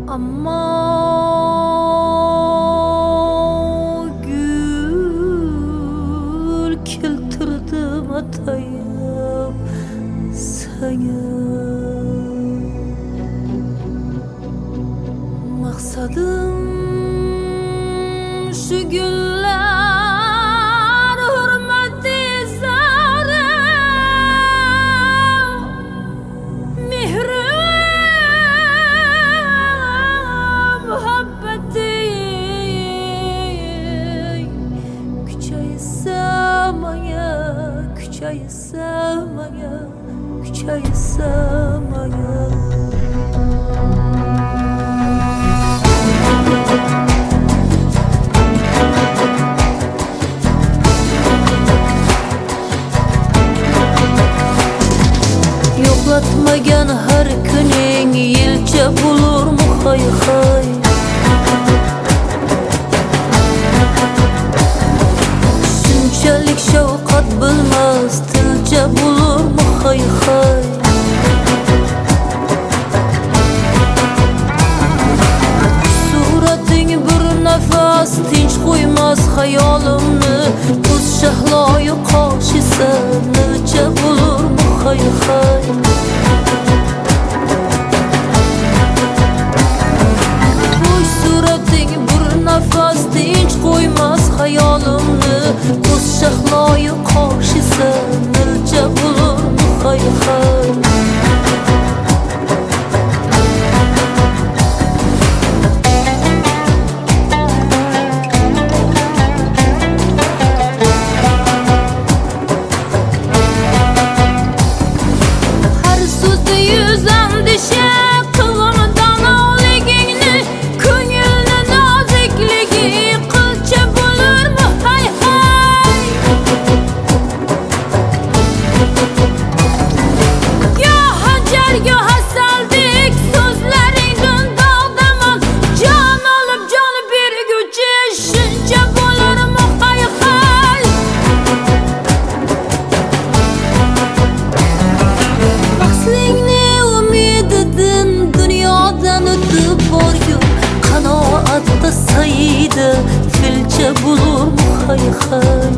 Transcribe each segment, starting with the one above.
Ammo gül keltirdim atayım sana. Maksadım şu güller hürmeti zara mihrim muhabbeti küçaysamaya Yoklatmagan her kuning yilcha bulur mu hay hay. Shunchalik shavqat bilmas tilcha bulur mu hay hay. Surating bir nafas tinch qo'ymas xayolimni. Ko'z shahloyi qoshisa nilcha bulur mu hay hay. Nafas tinch qo'ymas xayolimni. Ko'z shahloyi qoshisa nilcha bulur mu hay hay. Har so'zda yuz andisha qilg'imidan oligingni ko'ngilni nozikligi qilcha bo'lur mu hay hay. Goh hajar goh hasaldek so'zlaringdan dog'daman. Jon olib jon berguchi shuncha bo'lur mu hay hay. Baxslingni umididan dunyodan o'tib borgum. Qanoatda sayida filcha bulur mu hay hay.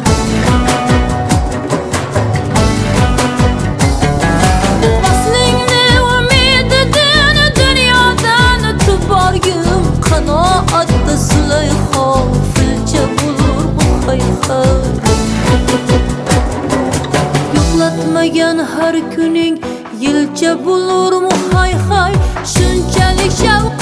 Baxslingni umididan dunyodan o'tib borgum. Qanoatda Zulayho filcha bulur mu hay hay. Yoklatmagan har kuning yilcha bulur mu hay hay. Shunchalik shavq